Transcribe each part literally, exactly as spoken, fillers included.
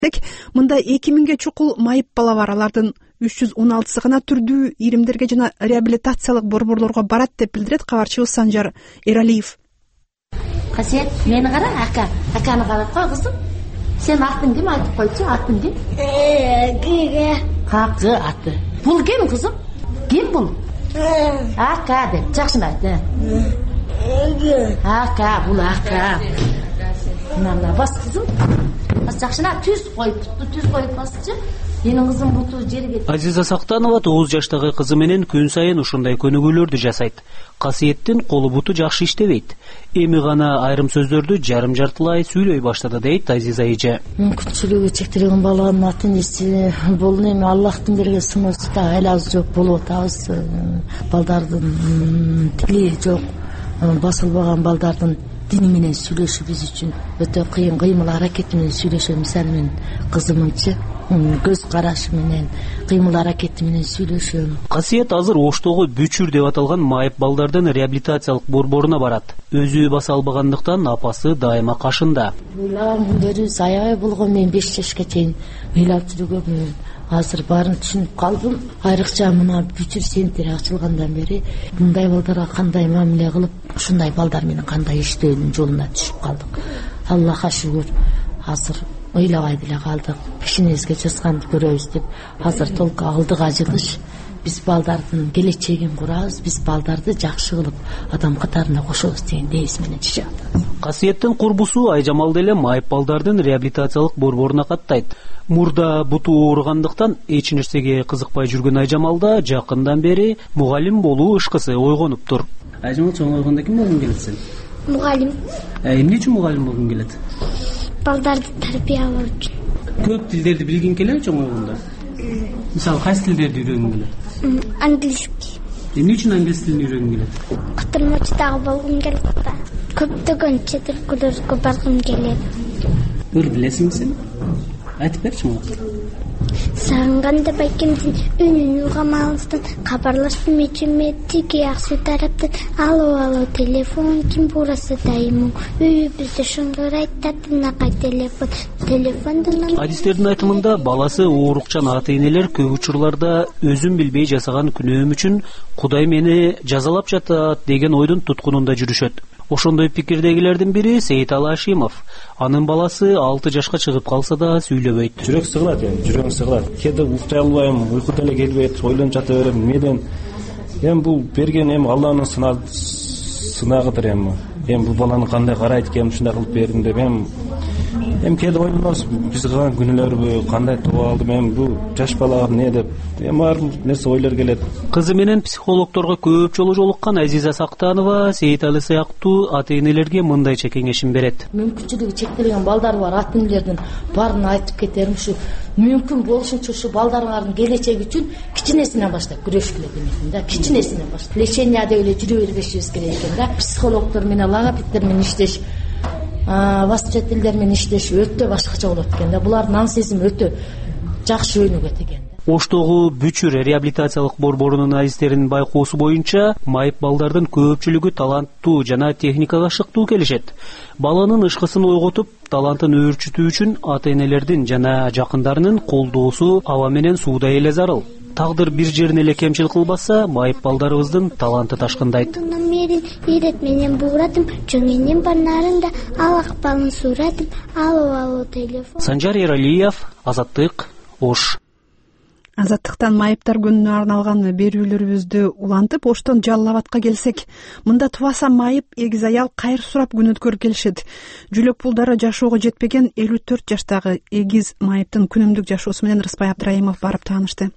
Мында эки миңге чукул майып бала бар. Алардын үч жүз он алтысы гана түрдүү иримдерге жана реабилитациялык борборлорго барат деп билдирет кабарчыбыз Санжар Эралиев. Касиет, мени кара, ака, аканы карап кой кызым. Сен атын ким айтып койчу? Атын ким? Киге. Какы аты. Бул ким кызым? Ким бул? Ака деп жакшын айт. Ака, бул ака. Мына бас кызым. Бас жакшына түз коюп, түз коюп басчы. Менин кызым буту жерге. Азиза Сактанова тогуз жаштагы кызы менен күн сайын ушундай көнүгүүлөрдү жасайт. Касиеттин колу буту жакшы иштебейт. Эми гана айрым сөздөрдү жарым жартылай сүйлөй баштады дейт Азиза эже. Мүмкүнчүлүгү чектелген баланын атын эси бул эми Аллахтын берген сыноосу да айлабыз жок болуп атабыз. Балдардын тили жок, басылбаган балдардын дини менен сүйлөшүү биз үчүн өтө кыйын. Кыймыл аракети менен сүйлөшөм. Мисалы мен кызымынчы көз карашы менен, кыймыл аракети менен сүйлөшөм. Касиет азыр Оштогу Бүчүр деп аталган майып балдардын реабилитациялык борборуна барат. Өзү баса албагандыктан апасы дайыма кашында. Уйлаган күндөрү аябай болгон. Мен беш жашка чейин ыйлап жүргөмүн. Азыр баарын түшүнүп калдым. Айрыкча мына Бүчүр центри ачылгандан бери мындай балдарга кандай мамиле кылып, ушундай балдар менен кандай иштөөнүн жолуна түшүп калдык. Аллахка шүгүр. Азыр ыйлабай деле калдык. Пешенебизге жазганды көрөбүз деп азыр толку алдыга жыгыш. Биз балдардын келечегин курабыз, биз балдарды жакшы кылып адам катарына кошобуз деген девиз менен чыгып атабыз. Касиеттин курбусу Айжамал деле майып балдардын реабилитациялык борборуна каттайт. Мурда буту ооругандыктан эч нерсеге кызыкпай жүргөн Айжамалда жакындан бери мугалим болуу ышкысы ойгонуп тур. Айжамал, чоңойгондо ким болгуң келет сен? Мугалим. Эмне үчүн мугалим болгуң келет? Балдарды тарбиялоо үчүн. Көп тилдерди билгиң келеби чоңойгондо? Мисалы, кайсы тилдерди үйрөнгүң келет? Английский. Эмне үчүн англис тилин үйрөнгүң келет? Кытырмачы дагы болгум келет да. Көптөгөн чет өлкөлөргө баргым келет. Ыр билесиңби сен? Айтып берчи мага. Сагынганда байкемдин үнүн угамалыстан кабарлаштым эчиме тиги аксы тараптан. Алло, алло, телефон ким бурасы дайым. Үйүбүздө шыңгырайт татынакай телефон. Телефондон Адистердин айтымында баласы оорукчан ата-энелер көп учурларда өзүн билбей жасаган күнөөм үчүн Кудай мени жазалап жатат деген ойдун туткунунда жүрүшөт. Ошондой пикирдегилердин бири Сейиталы Ашимов. Анын баласы алты жашка чыгып калса да сүйлөбөйт. Жүрөк сыгылат, эми жүрөгүм сыгылат. Кээде уктай албайм, уйку деле келбейт, ойлонуп жата берем. Меден эми бул берген эми Алланын сынагыдыр эми. Эми бул баланы кандай карайт экен, ушундай кылып бердим деп эми эми кээде ойлонобуз, биз кылган күнөөлөрбү, кандай тууп алдым, эми бул жаш балага эмне деп эми ар нерсе ойлор келет. Кызы менен психологторго көп жолу жолуккан Азиза Сактанова Сейиталы сыяктуу ата-энелерге мындайча кеңешин берет. Мүмкүнчүлүгү чектелген балдар бар, ата-энелердин баарын айтып кетерим ушу. Мүмкүн болушунча ушу балдарыңардын келечеги үчүн кичинесинен баштап күрөшкүлө демекмин да. Кичинесинен баштап. Лечение деп эле жүрө бербешибиз керек экен да. Психологтор менен, логопедтер менен иштеш, басча тилдер менен иштеш өтө башкача болот экен да. Булардын ан сезими өтө жакшы өнүгөт экен. Оштогу Бүчүр реабилитациялык борборунун адистеринин байкоосу боюнча майып балдардын көпчүлүгү таланттуу жана техникага шыктуу келишет. Баланын ышкысын ойготуп, талантын өөрчүтүү үчүн ата-энелердин жана жакындарынын колдоосу аба менен суудай эле зарыл. Тагдыр бир жерин эле кемчил кылбаса, майып балдарыбыздын таланты ташкындайт. Мерин ирет менен буратым, чөңөнүн барнарында алак балын суратым. Алло, алло, телефон. Санжар Эралиев, Азаттык, Ош. Азаттыктан майыптар күнүнө арналган берүүлөрүбүздү улантып, Оштон Жалал Абадка келсек, мында тубаса майып эгиз аял кайыр сурап күн өткөрүп келишет. Жүлөк пулдары жашоого жетпеген элүү төрт жаштагы эгиз майыптын күнүмдүк жашоосу менен Рыспай Абдрайымов барып таанышты.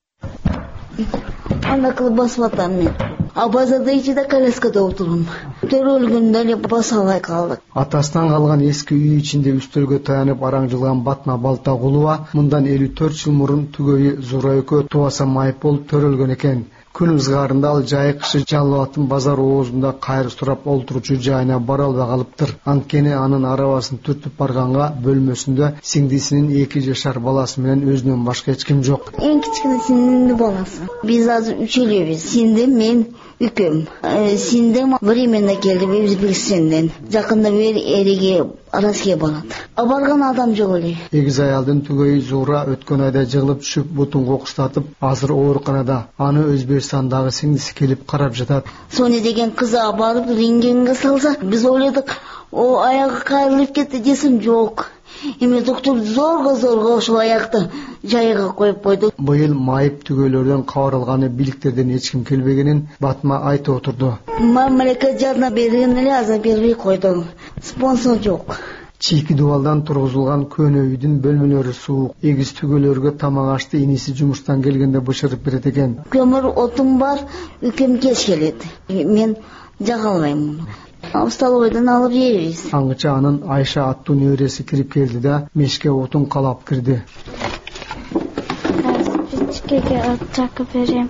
Ана кылып басып атам мен. А базарда ичиде коляскада отургум. Төрөлгөндө эле баса албай калдык. Атасынан калган эски үй ичинде үстөлгө таянып араң жылган Батма Балтагулова мындан элүү төрт жыл мурун түгөйү Зура экөө тубаса майып болуп төрөлгөн экен. Күн ызгаарында ал жайы кышы Жалал Абадтын базар оозунда кайыр сурап олтурчу жайына бара албай калыптыр. Анткени анын арабасын түртүп барганга бөлмөсүндө сиңдисинин эки жашар баласы менен өзүнөн башка эч ким жок. Эң кичкене сиңдимдин баласы. Биз азыр үч элебиз. Сиңдим, мен, Үкем. Синдем временно келди Өзбекстанден. Жакында бери эриге Россия барат. А барган адам жок эле. Эгиз аялдын түгөйү Зура өткөн айда жыгылып түшүп бутун кокустатып, азыр ооруканада. Аны Өзбекстандагы сиңдиси келип карап жатат. Соня деген кызга барып рентгенге салса, биз ойладык, о аягы кайрылып кетти десем жок. Эми доктор зорго зорго ошол аякты жайга коюп койду. Быйыл майып түгөйлөрдөн кабарылганы бийликтерден эч ким келбегенин Батма айтып отурду. Мамлекет жардам берген эле, азыр бербей койду. Спонсор жок. Чийки дубалдан тургузулган көөнө үйдүн бөлмөлөрү суук. Эгиз түгөйлөргө тамак ашты иниси жумуштан келгенде бышырып берет экен. Көмүр отун бар, үкем кеч келет. Мен жага албайм. Столовойдон алып жейбиз. Аңгыча анын Айша аттуу небереси кирип келди да мешке отун калап кирди. Печкеге от чакып берем.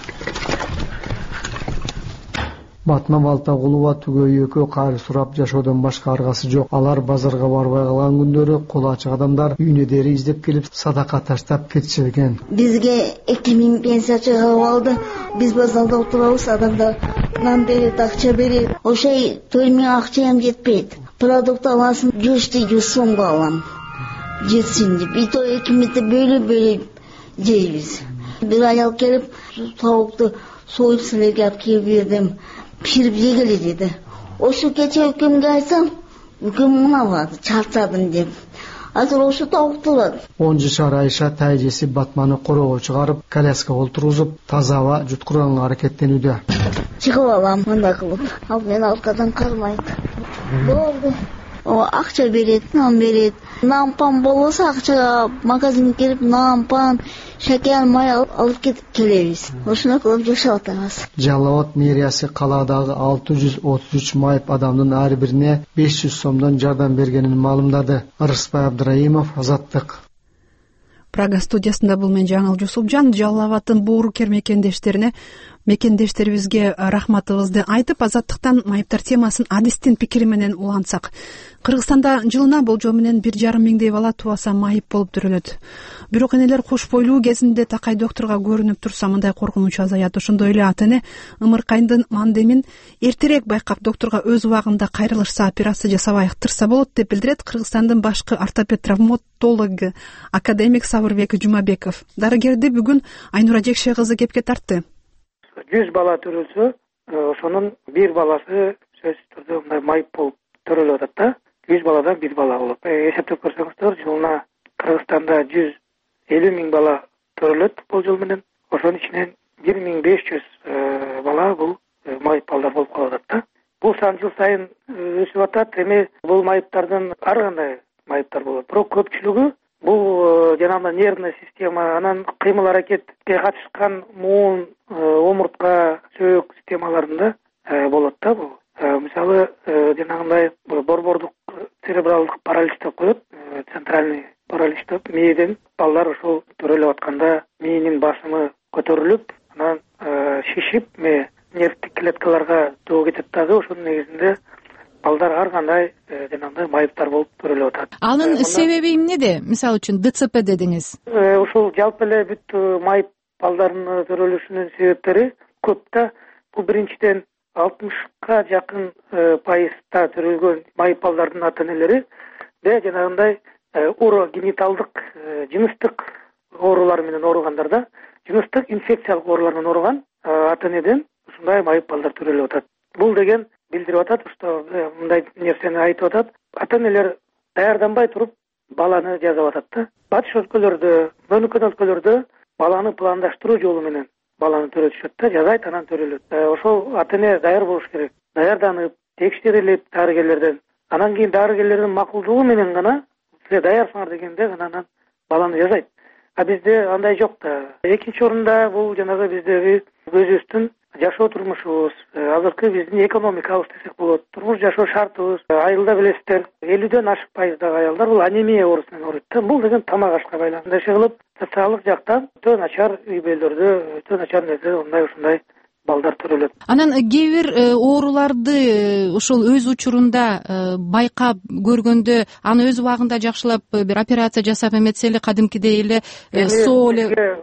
Батма Балтагулова түгөй экөө кайры сурап жашоодон башка аргасы жок. Алар базарга барбай калган күндөрү колу ачык адамдар үйүнө дери издеп келип садака таштап кетишет экен. Бизге эки миң пенсия чыгарып алды. Биз базарда отурабыз, адамдар нан берет, акча берет. Ошой төрт миң акчам жетпейт. Продукт аласың, жүздү жүз сомго алам. Жетсин деп. И то экимизде бөлүп-бөлүп жейбиз. Бир аял келип, тавукту союп силерге алып келип бердим. Пişirip жегеле dedi. Ошо кече үкемге айтсам, үкем мына барды, чарчадым деп. Азыр ошо таук турат. он жашар Айша тайжеси Батманы корого чыгарып, коляскага отургузуп, таза аба жуткурганга аракеттенүүдө. Чыгып алам мындай кылып. Ал мен аркадан кармайт. Болду. О, акча берет, нан берет. Нан пан болсо акча магазинге келип нан пан, шакер май алып кетип келебиз. Ошондой кылып жашап атабыз. Жалал Абад мэриясы калаадагы алты жүз отуз үч майып адамдын ар бирине беш жүз сомдон жардам бергенин маалымдады. Ырысбай Абдыраимов, Азаттык. Прага студиясында бул мен Жаңыл Жусупжан. Жалал Абадтын боорукер мекендештерине мекендештерибизге рахматыбызды айтып, Азаттыктан майыптар темасын адистин пикири менен улантсак. Кыргызстанда жылына болжол менен бир жарым миңдей бала тубаса майып болуп төрөлөт. Бирок энелер кош бойлуу кезинде такай доктурга көрүнүп турса, мындай коркунуч азаят. Ошондой эле ата эне ымыркайдын мандемин эртерээк байкап доктурга өз убагында кайрылышса, операция жасабай тырса болот деп билдирет Кыргызстандын башкы ортопед травматологу академик Сабырбек Жумабеков. Дарыгерди бүгүн Айнура Жекше кызы кепке тартты. жүз бала төрөлсө, ошонун бир баласы сөзсүз түрдө мындай майып болуп төрөлүп атат да. жүз баладан бир бала болот. Эсептеп көрсөңүздөр, жылына Кыргызстанда жүз элүү миң бала төрөлөт болжол менен. Ошонун ичинен бир миң беш жүз бала бул майып балдар болуп калып атат да. Бул сан жыл сайын өсүп атат. Эми бул майыптардын ар кандай майыптар болот. Бирок көпчүлүгү бул жанагы нервный система, анан кыймыл аракетке катышкан муун, омуртка, сөөк системаларында болот да бул. Мисалы, жанагындай борбордук церебралдык паралич деп коет, центральный паралич деп, мээден балдар ошол төрөлүп атканда мээнин басымы көтөрүлүп, анан шишип, ме нервтик клеткаларга тоо кетет дагы. Ошонун негизинде балдар ар кандай жанагындай майыптар болуп төрөлүп атат. Анын себеби эмнеде? Мисалы үчүн ДЦП дедиңиз. Ушул жалпы эле бүт майып балдардын төрөлүшүнүн себептери көп да. Бул биринчиден алтымышка жакын пайызда төрөлгөн майып балдардын ата энелери де жанагындай урогениталдык, жыныстык оорулар менен ооругандар да, жыныстык инфекциялык оорулар менен ооруган ата энеден ушундай майып балдар төрөлүп атат. Бул деген билдирип атат, что мындай нерсени айтып атат. Ата энелер даярданбай туруп баланы жазып атат да. Батыш өлкөлөрдө, өнүккөн өлкөлөрдө баланы пландаштыруу жолу менен баланы төрөтүшөт да, жазайт, анан төрөлөт. Ошол ата эне даяр болуш керек. Даярданып, текшерилип дарыгерлерден, анан кийин дарыгерлердин макулдугу менен гана сиз даярсыңар дегенде гана анан баланы жазайт. А бизде андай жок да. Экинчи орунда бул жанагы биздеги өзүбүздүн жашоо турмушубуз, азыркы биздин экономикабыз десек болот, турмуш жашоо шартыбыз. Айылда билесиздер, элүүдөн ашык пайыздагы аялдар бул анемия оорусунан ооруйт да. Бул деген тамак ашка байланыштуу. Ошол кылып социалдык жактан өтө начар үй бүлөлөрдө, өтө начар нерсе мындай ушундай балдар төрөлөт. Анан кээ бир ооруларды ошол өз учурунда байкап көргөндө, аны өз убагында жакшылап бир операция жасап эметсе эле, кадимкидей эле соол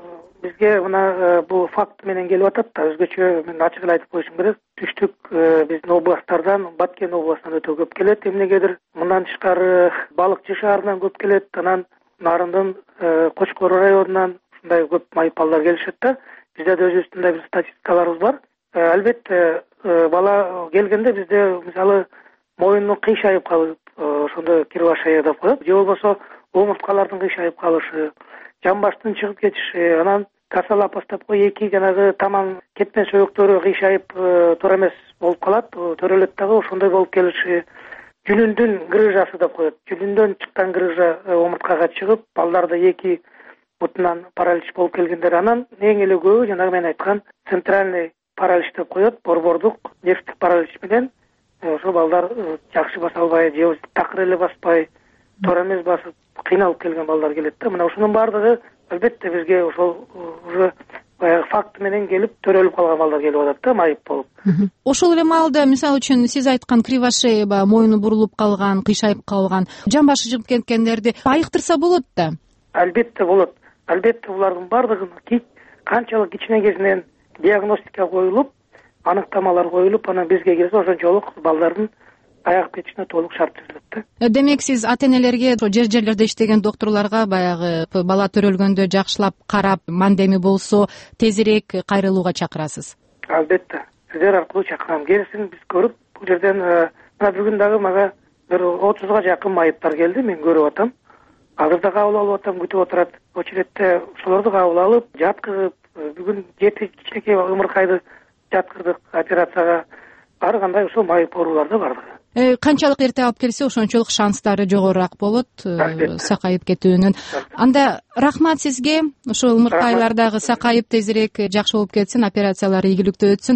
бизге мына бул факт менен келип атат да, өзгөчө мен ачык эле айтып коюшум керек. Түштүк биздин областтардан, Баткен областынан өтө көп келет. Эмнегедир мындан тышкары Балыкчы шаарынан көп келет, анан Нарындын Кочкор районунан ушундай көп майып балдар келишет да. Бизде да өзүбүздүн бир статистикаларыбыз бар. Албетте бала келгенде бизде мисалы моюнун кыйшайып калып, ошондо кирвашая деп коет, же болбосо омурткалардын кыйшайып калышы, жамбаштын чыгып кетиши, анан касалапас деп кой эки жанагы таман кетпен сөйөктөрү кыйшайып туура эмес болуп калат, төрөлөт дагы, ошондой болуп келиши, жүнүндүн грыжасы деп коет. Жүнүндөн чыккан грыжа омурткага чыгып, балдарда эки бутунан паралич болуп келгендер. Анан эң эле көбү жанагы мен айткан центральный паралич деп коет, борбордук нервтик паралич менен ошо балдар жакшы баса албай, же такыр эле баспай, туура эмес басып кыйналып келген балдар келет да. Мына ушунун баардыгы албетте бизге ошол уже баягы факт менен келип төрөлүп калган балдар келип атат да, майып болуп. Ошол эле маалда мисалы үчүн сиз айткан кривошея, баягы моюну бурулуп калган, кыйшайып калган, жамбашы чыгып кеткендерди айыктырса болот да. Албетте болот. Албетте булардын баардыгын канчалык кичине кезинен диагностика коюлуп, аныктамалар коюлуп, анан бизге келсе ошончолук балдардын аягып кетишине толук шарт түзүлөт да. Демек сиз ата-энелерге жер жерлерде иштеген доктурларга баягы бала төрөлгөндө жакшылап карап, мандеми болсо тезирээк кайрылууга чакырасыз? Албетте. Сиздер аркылуу чакырам. Келсин, биз көрүп, бул жерден мына бүгүн дагы мага бир отузга жакын майыптар келди, мен көрүп атам. Азыр да кабыл алып атам, күтүп отурат. Очередте ошолорду кабыл алып, жаткызып, бүгүн жети кичинекей ымыркайды жаткырдык операцияга. Ар кандай ошол майып оорулар да бардыгы. Канчалык эрте алып келсе, ошончолук шанстары жогорураак болот сакайып кетүүнүн. Анда рахмат сизге. Ошол ымыркайлардагы сакайып тезирээк жакшы болуп кетсин, операциялар ийгиликтүү өтсүн.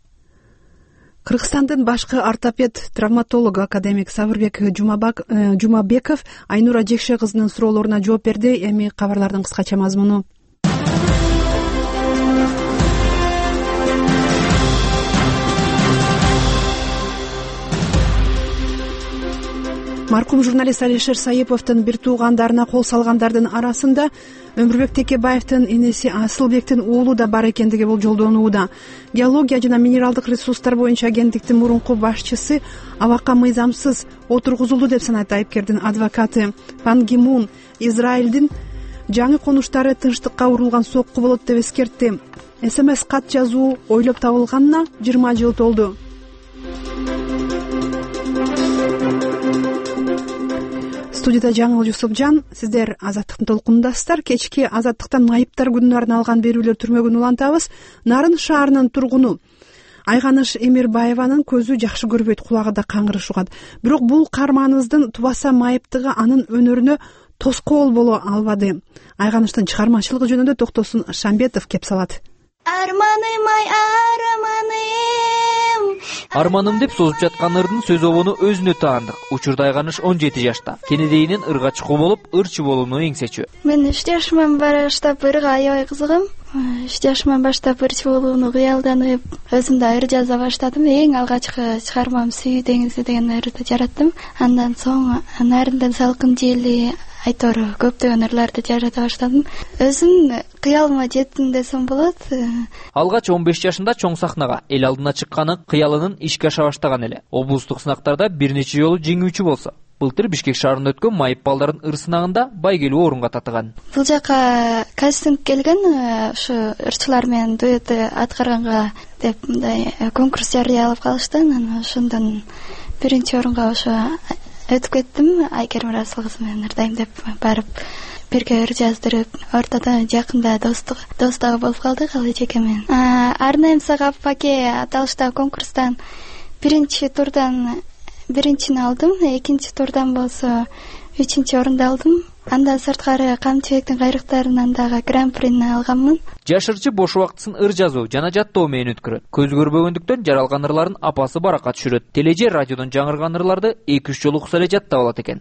Кыргызстандын башкы ортопед, травматолог академик Сабырбек Жумабеков Айнура Жекше кызынын суроолоруна жооп берди. Эми кабарлардын кыскача мазмуну. Маркум журналист Алишер Саиповдун бир туугандарына кол салгандардын арасында Өмүрбек Текебаевдин энеси Асылбектин уулу да бар экендиги болжолдонууда. Геология жана минералдык ресурстар боюнча агенттиктин мурунку башчысы абакка мыйзамсыз отургузулду деп санайт айыпкердин адвокаты. Пан Ги Мун Израилдин жаңы конуштары тынчтыкка урулган сокку болот деп эскертти. СМС кат жазуу ойлоп табылганына жыйырма жыл толду. Студияда Жаңыл Жусупжан, сиздер Азаттыктын толкунундасыздар. Кечки Азаттыктан майыптар күнүнө арналган берүүлөр түрмөгүн улантабыз. Нарын шаарынын тургуну Айганыш Эмирбаеванын көзү жакшы көрбөйт, кулагы да каңгырыш угат. Бирок бул каарманыбыздын тубаса майыптыгы анын өнөрүнө тоскоол боло албады. Айганыштын чыгармачылыгы жөнүндө Токтосун Шамбетов кеп салат. Арманым ай арманым Арманым деп созуп жаткан ырдын сөз обону өзүнө таандык. Учурда Айганыш он жети жашта. Кенедейинен ырга чыкуу болуп, ырчы болууну эңсечү. Мен үч жашыман баштап ырга аябай кызыгам. үч жашыман баштап ырчы болууну кыялданып, өзүм да ыр жаза баштадым. Эң алгачкы чыгармам Сүйүү деңизи деген ырды жараттым. Андан соң Нарындын салкын жели, айтор көптөгөн ырларды жарата баштадым. Өзүм кыялыма жеттим десем болот. Алгач он беш жашында чоң сахнага эл алдына чыкканы кыялынын ишке аша баштаган эле. Облустук сынактарда бир нече жолу жеңүүчү болсо, былтыр Бишкек шаарында өткөн майып балдардын ыр сынагында байгелүү орунга татыган. Бул жака кастинг келген, ошо ырчылар менен дуэт аткарганга деп мындай конкурс жарыялап калышты. Анан ошондон биринчи орунга ошо өтүп кеттим. Айкерим Расыл кызы менен ырдайм деп барып бирге ыр жаздырып, ортодо жакында достук достук болуп калдык ал эжеке менен. Арнайым сага паке аталыштагы конкурстан биринчи турдан биринчини алдым, экинчи турдан болсо үчүнчү орунду алдым. Андан сырткары Камчыбектин кайрыктарынан дагы гран-прини алганмын. Жашырчы бош убактысын ыр жазуу жана жаттоо менен өткөрөт. Көз көрбөгөндүктөн жаралган ырларын апасы баракка түшүрөт. Тележе радиодон жаңырган ырларды эки үч жолу укса эле жаттап алат экен.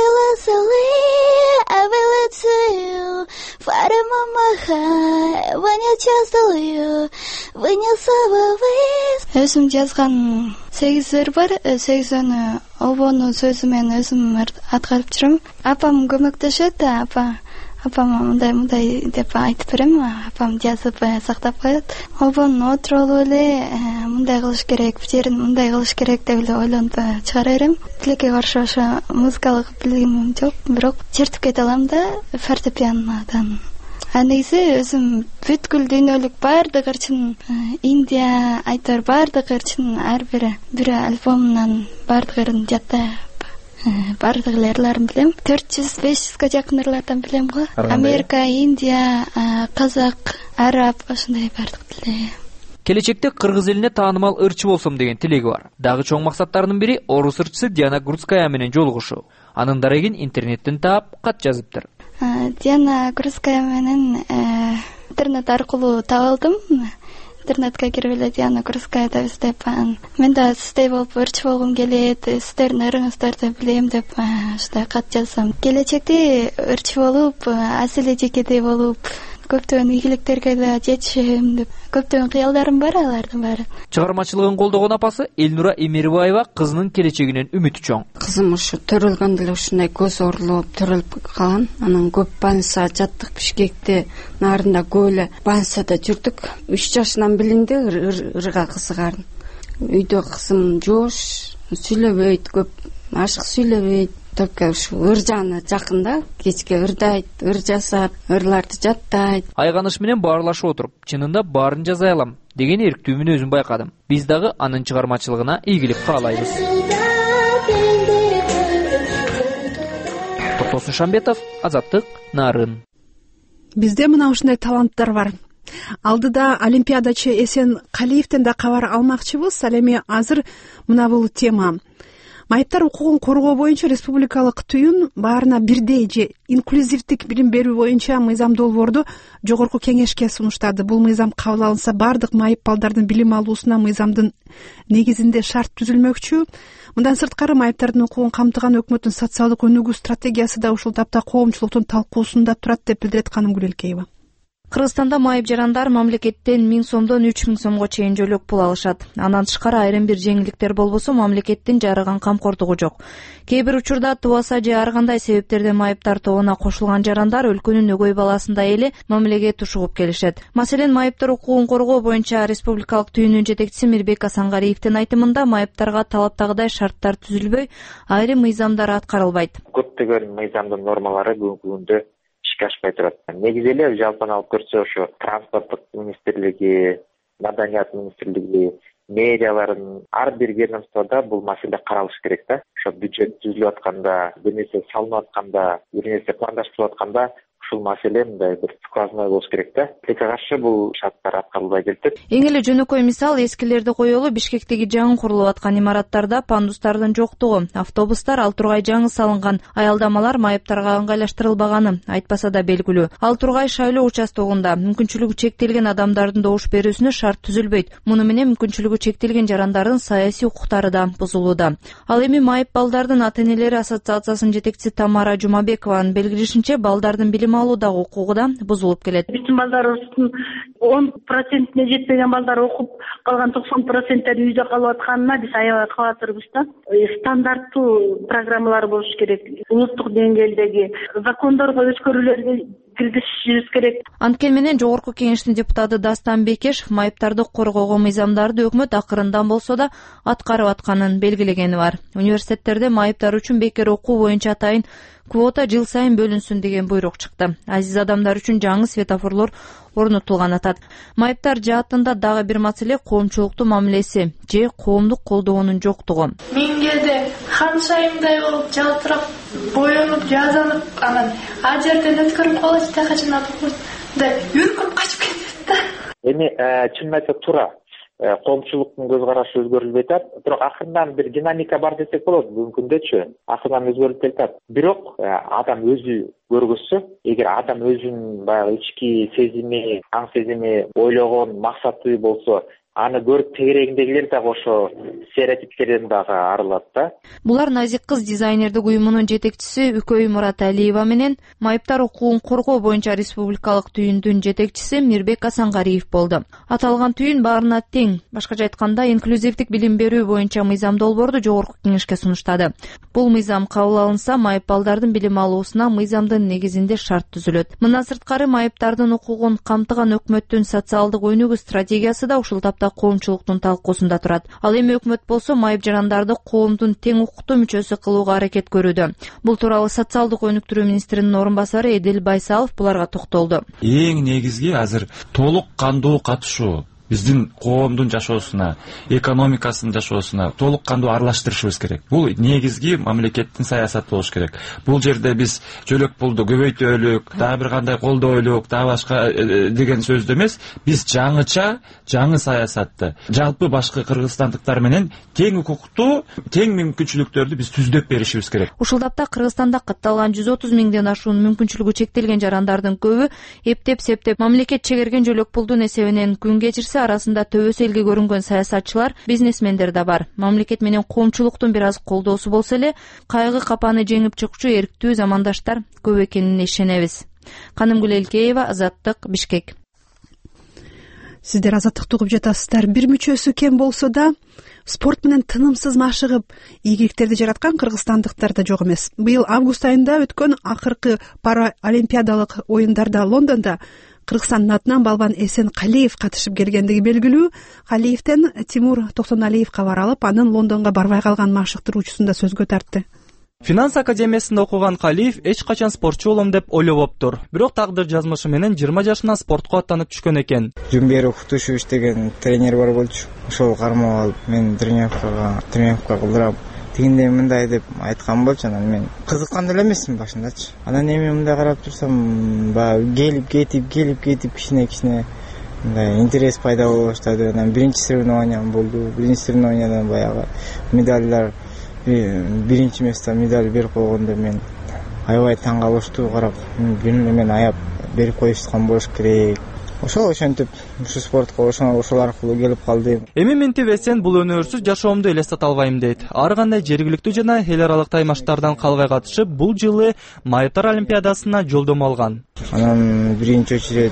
Өзүм жазган сегиз ыр бар, сегизөөнү обону сөзү менен өзүм аткарып жүрөм. Апам көмөктөшөт, апа апама мындай мындай деп айтып берем, апам жазып сактап коет. Обон отуруп алып эле мындай кылыш керек, жерин мындай кылыш керек деп эле ойлонуп чыгара берем. Тилекке каршы ошо музыкалык билимим жок, бирок чертип кете алам да фортепианодан. А негизи өзүм бүткүл дүйнөлүк баардык ырчын, Индия, айтор баардык ырчын ар бир бир альбомунан баардыгын жаттап, баардык ырларын билем. төрт жүз беш жүзгө жакын ырлардан билем го. Америка, Индия, казак, араб, ошондой баардык тилде. Келечекте Кыргыз элине таанымал ырчы болсом деген тилеги бар. Дагы чоң максаттарынын бири орус ырчысы Диана Гурцкая менен жолугушуу. Анын дарегин интернеттен таап, кат жазыптыр. Диана Гурцкая менен интернет аркылуу табылдым. Интернетке кирип эле Диана Гурцкая деп издеп, мен да сиздей болуп ырчы болгум келет, сиздердин ырыңыздарды билем деп ушундай кат жазсам. Келечекте ырчы болуп, Асел эжекедей болуп, көптөгөн ийгиликтерге да жетишем деп көптөгөн кыялдарым бар, алардын баары. Чыгармачылыгын колдогон апасы Элнура Эмирбаева кызынын келечегинен үмүтү чоң. Кызым ушу төрөлгөндө эле ушундай көз оорулуп төрөлүп калган. Анан көп больница жаттык, Бишкекте, нарында көп эле больницада жүрдүк. үч жашынан билинди ырга кызыгарын. Үйдө кызым жоош, сүйлөбөйт, көп ашык сүйлөбөйт. Только ушу ыр жагына жакын да, кечке ырдайт, ыр жасап, ырларды жаттайт. Айганыш менен баарлашып отуруп, чынында баарын жазай алам деген эрктүүмүн өзүм байкадым. Биз дагы анын чыгармачылыгына ийгилик каалайбыз. Токтосун Шамбетов, Азаттык, Нарын. Бизде мына ушундай таланттар бар. Алдыда олимпиадачы Эсен Калиевден да кабар алмакчыбыз. Ал эми азыр мына бул тема. Майыптар укугун коргоо боюнча республикалык түйүн баарына бирдей же инклюзивдик билим берүү боюнча мыйзам долбоорду жогорку кеңешке сунуштады. Бул мыйзам кабыл алынса, бардык майып балдардын билим алуусуна мыйзамдын негизинде шарт түзүлмөкчү. Мындан сырткары майыптардын укугун камтыган өкмөттүн социалдык өнүгүү стратегиясы да ушул тапта коомчулуктун талкуусунда турат деп билдирет Каным Гүлелкеева. Кыргызстанда майып жарандар мамлекеттен миң сомдон үч миң сомго чейин жөлөк пул алышат. Андан тышкары айрым бир жеңилдиктер болбосо мамлекеттин жарыган камкордугу жок. Кээ бир учурда тубаса же ар кандай себептерден майыптар тобуна кошулган жарандар өлкөнүн өгөй баласындай эле мамилеге тушугуп келишет. Маселен, майыптар укугун коргоо боюнча республикалык түйүнүн жетекчиси Мирбек Асангариевдин айтымында майыптарга талаптагыдай шарттар түзүлбөй, айрым мыйзамдар аткарылбайт. Көптөгөн мыйзамдын нормалары бүгүнкү күндө ишке ашпай турат. Негизи эле жалпан алып көрсө ошо транспорттук министрлиги, маданият министрлиги, мэриялардын ар бир ведомствода бул маселе каралыш керек да. Ошо бюджет түзүлүп атканда, бир нерсе салынып атканда, бир нерсе пландаштырылып атканда ушул маселе мындай бир сквозной болуш керек да. Тилекке каршы бул шарттар аткарылбай келатат. Эң эле жөнөкөй мисал эскилерди коелу Бишкектеги жаңы курулуп аткан имараттарда пандустардын жоктугу, автобустар ал тургай жаңы салынган, аялдамалар майыптарга ыңгайлаштырылбаганы айтпаса да белгилүү. Ал тургай шайлоо участогунда мүмкүнчүлүгү чектелген адамдардын добуш берүүсүнө шарт түзүлбөйт. Муну менен мүмкүнчүлүгү чектелген жарандардын саясий укуктары да бузулууда. Ал эми майып балдардын ата-энелери ассоциациясынын жетекчиси Тамара Жумабекованын белгилешинче, балдардын билим алуудагы укугу да бузулуп келет. Биздин балдарыбыздын он процентине жетпеген балдар окуп калган токсон проценттери үйдө калып атканына биз аябай кабатырбыз да. Стандарттуу программалар болуш керек. Улуттук деңгээлдеги закондорго өзгөрүүлөргө киргизишибиз керек. Анткени менен жогорку кеңештин депутаты Дастан Бекешев майыптарды коргоого мыйзамдарды өкмөт акырындан болсо да аткарып атканын белгилегени бар. Университеттерде майыптар үчүн бекер окуу боюнча атайын квота жыл сайын бөлүнсүн деген буйрук чыкты. Азиз адамдар үчүн жаңы светофорлор орнотулган атат. Майыптар жаатында дагы бир маселе коомчулуктун мамилеси же коомдук колдоонун жоктугу. Мен кээде хан сайымдай болуп жалтырап, боёнуп, жазанып, анан а жерден өткөрүп калып, тагачына да үркүп качып кетет да. Эми чынын айтсак туура, коомчулуктун көз карашы өзгөрүлбөй атат, бирок акырындан бир динамика бар десек болот. Бүгүнкү күндөчү акырындан өзгөрүп келатат. Бирок адам өзү көргөзсө, эгер адам өзүнүн баягы ички сезими, аң сезими, ойлогон максаты болсо, аны көрүп тегерегиндегилер дагы ошо стереотиптерден дагы арылат да. Булар Назик кыз дизайнердик уюмунун жетекчиси Үкөй Мураталиева менен майыптар укугун коргоо боюнча республикалык түйүндүн жетекчиси Мирбек Асангариев болду. Аталган түйүн баарына тең, башкача айтканда инклюзивдик билим берүү боюнча мыйзам долбоорду жогорку кеңешке сунуштады. Бул мыйзам кабыл алынса, майып балдардын билим алуусуна мыйзамдын негизинде шарт түзүлөт. Мындан сырткары майыптардын укугун камтыган өкмөттүн социалдык өнүгүү стратегиясы да ушул тапта коомчулуктун талкуусунда турат. Ал эми өкмөт болсо майып жарандарды коомдун тең укуктуу мүчөсү кылууга аракет көрүүдө. Бул тууралуу социалдык өнүктүрүү министринин орун басары Эдил Байсалов буларга токтолду. Эң негизги азыр толук кандуу катышуу биздин коомдун жашоосуна, экономикасынын жашоосуна толук кандуу аралаштырышыбыз керек. Бул негизги мамлекеттин саясаты болуш керек. Бул жерде биз жөлөк пулду көбөйтөлүк, дагы бир кандай колдойлук, дагы башка деген сөздө эмес, биз жаңыча, жаңы саясатты жалпы башка кыргызстандыктар менен тең укуктуу, тең мүмкүнчүлүктөрдү биз түздөп беришибиз керек. Ушул тапта Кыргызстанда катталган жүз отуз миңден ашуун мүмкүнчүлүгү чектелген жарандардын көбү эптеп-септеп мамлекет чегерген жөлөк пулдун эсебинен күн кечирсе, арасында төбөсү элге көрүнгөн саясатчылар, бизнесмендер да бар. Мамлекет менен коомчулуктун бир аз колдоосу болсо эле, кайгы капаны жеңип чыкчу эрктүү замандаштар көп экенине ишенебиз. Канымгүл Элкеева, Азаттык, Бишкек. Сиздер Азаттыкты угуп жатасыздар. Бир мүчөсү кем болсо да спорт менен тынымсыз машыгып ийгиликтерди жараткан кыргызстандыктар да жок эмес. Быйыл август айында өткөн акыркы параолимпиадалык оюндарда Лондондо Кыргызстандын атынан балбан Эсен Калиев катышып келгендиги белгилүү. Калиевден Тимур Токтоналиев кабар алып, анын Лондонго барбай калган машыктыруучусун да сөзгө тартты. Финанс академиясында окуган Калиев эч качан спортчу болом деп ойлобоптур. Бирок тагдыр жазмышы менен жыйырма жашынан спортко аттанып түшкөн экен. Жумбер Кутушевич деген тренер бар болчу. Ошол кармап алып, мен тренировкага, тренировка кылдырам. Тигиндей мындай деп айткан болчу, анан мен кызыккан деле эмесмин башындачы. Анан эми мындай карап турсам, баягы келип кетип, келип кетип кичине-кичине мындай интерес пайда боло баштады. Анан биринчи соревнованиям болду. Биринчи соревнованиядан баягы медальдар, биринчи место медаль берип койгондо мен аябай таң калыштуу карап, мен аяп берип коюшкан болуш керек. Ошол ошентип ушу спортко ошол аркылуу келип калдым. Эми ментип Эсен бул өнөрсүз жашоомду элестете албайм дейт. Ар кандай жергиликтүү жана эл аралык таймаштардан калбай катышып, бул жылы майыптар олимпиадасына жолдомо алган. Анан биринчи очередь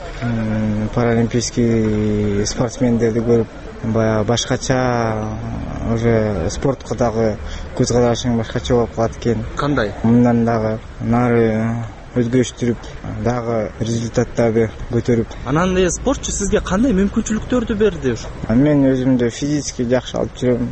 паралимпийский спортсмендерди көрүп, баягы башкача уже спортко дагы көз карашың башкача болуп калат экен. Кандай? Мындан дагы нары өзгөрүштүрүп, дагы результаттарды көтөрүп. Анан спортчу сизге кандай мүмкүнчүлүктөрдү берди? Мен өзүмдү физически жакшы алып жүрөм.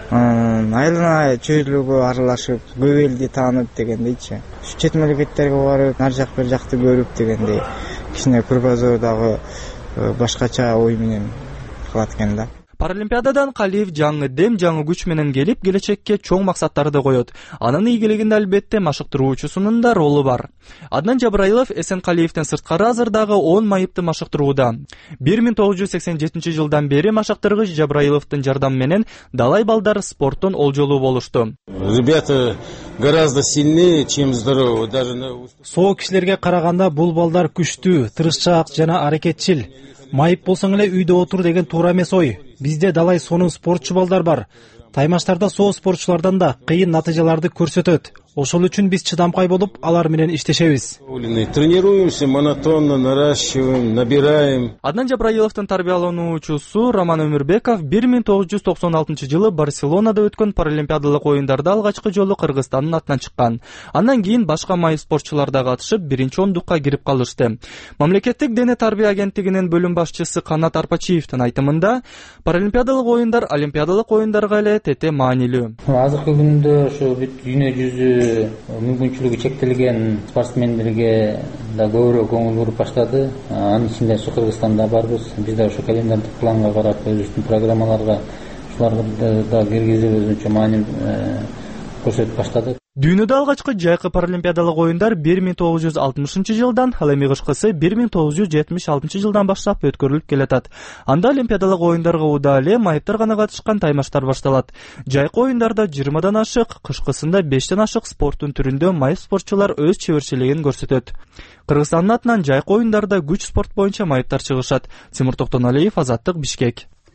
Айлана чөйрөлгө аралашып, көп элди таанып дегендейчи. Чет мамлекеттерге барып, ар жак бир жакты көрүп дегендей, кичине кругозор дагы башкача ой менен кылат экен да. Паралимпиададан Калиев жаңы дем, жаңы күч менен келип, келечекке чоң максаттарды коет. Анын ийгилигинде албетте машыктыруучусунун да ролу бар. Аднан Жабраилов Эсен Калиевден сырткары азыр дагы он майыпты машыктырууда. бир миң тогуз жүз сексен жетинчи жылдан бери машыктыргыч Жабраиловдун жардамы менен далай балдар спорттун олжолуу болушту. Ребята гораздо сильнее, чем здоровые, даже на... Соо кишилерге караганда бул балдар күчтүү, тырышчаак жана аракетчил. Майып болсоң эле үйдө отур деген туура эмес ой. Бизде далай сонун спортчу балдар бар. Таймаштарда соо спортчулардан да кыйын натыйжаларды көрсөтөт. Ошол үчүн биз чыдамкай болуп, алар менен иштешебиз. Тренируемся монотонно, наращиваем, набираем. Аднан Жабраиловдун тарбиялануучусу Роман Өмүрбеков бир миң тогуз жүз токсон алтынчы жылы Барселонада өткөн паралимпиадалык оюндарда алгачкы жолу Кыргызстандын атынан чыккан. Андан кийин башка майып спортчулар да катышып, биринчи ондукка кирип калышты. Мамлекеттик дене тарбия агенттигинин бөлүм башчысы Канат Арпачиевдин айтымында, паралимпиадалык оюндар олимпиадалык оюндарга эле тете маанилүү. Азыркы күндө ошо бүт дүйнө жүзү мүмкүнчүлүгү чектелген спортсмендерге да көбүрөөк көңүл буруп баштады. Анын ичинде ушу Кыргызстанда барбыз. Биз да ошо календардык планга карап, өзүбүздүн программаларга ушуларды да киргизип өзүнчө маанил көрсөтүп баштадык. Дүйнөдө алгачкы жайкы паралимпиадалык оюндар бир миң тогуз жүз алтымышынчы жылдан, ал эми кышкысы бир миң тогуз жүз жетимиш алтынчы жылдан баштап өткөрүлүп келатат. Анда олимпиадалык оюндарга ууда эле майыптар гана катышкан таймаштар башталат. Жайкы оюндарда жыйырмадан ашык, кышкысында бештен ашык спорттун түрүндө майып спортчулар өз чеберчилигин көрсөтөт. Кыргызстандын атынан жайкы оюндарда күч спорт боюнча майыптар чыгышат. Тимур Токтоналиев, Азаттык, Бишкек.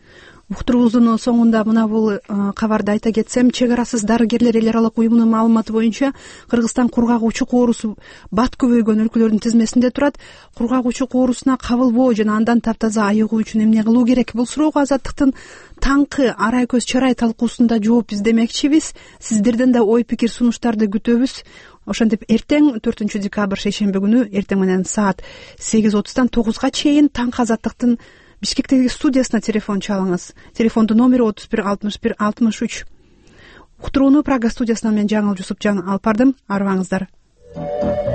Уктуруубуздун соңунда мына бул кабарды айта кетсем, чек арасыз дарыгерлер эл аралык уюмунун маалыматы боюнча Кыргызстан кургак учук оорусу бат көбөйгөн өлкөлөрдүн тизмесинде турат. Кургак учук оорусуна кабылбоо жана андан таптаза айыгуу үчүн эмне кылуу керек? Бул суроого Азаттыктын таңкы арай көз чарай талкуусунда жооп издемекчибиз. Сиздерден да ой пикир сунуштарды күтөбүз. Ошентип эртең төртүнчү декабрь шейшемби күнү эртең менен саат сегиз отуздан тогузга чейин таңкы Азаттыктын Бишкектеги студиясына телефон чалыңыз. Телефондун номери отуз бир алтымыш бир алтымыш үч. Уктурууну Прага студиясынан мен Жаңыл Жусупжан алып бардым. Арыбаңыздар.